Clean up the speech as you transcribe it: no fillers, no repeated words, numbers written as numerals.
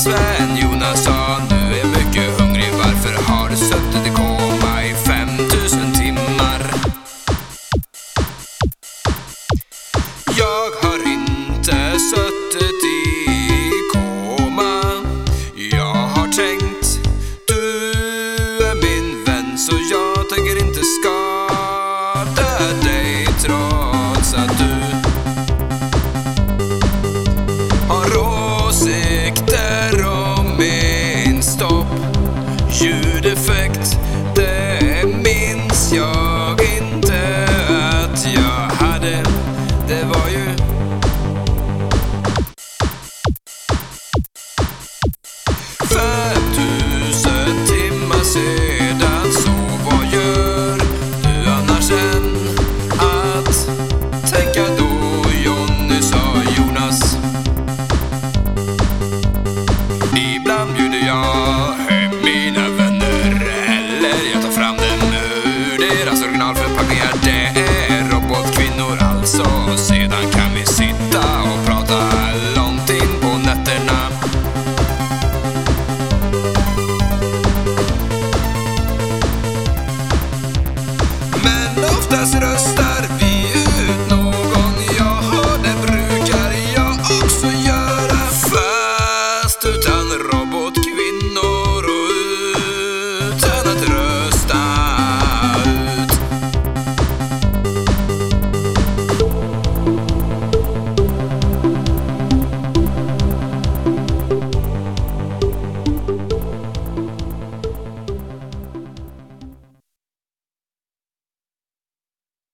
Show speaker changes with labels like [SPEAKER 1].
[SPEAKER 1] Jonas vän Jonas sa: nu är mycket hungrig, varför har du suttit i koma i 5000 timmar? Jag har inte suttit i koma. Jag har tänkt, du är min vän, så jag tänker inte skada dig, trots att du har åsikter om min stopp. Ljudeffekt, det minns jag inte att jag hade. Det var ju timmar sedan, så vad gör du annars än att tänka då? Johnny, sa Jonas. Ibland bjuder jag hem mina vänner, eller jag tar fram dem ur deras originalförpackningar. Det är robotkvinnor alltså. Sedan kan vi sitta och prata långt in på nätterna. Men oftast röstar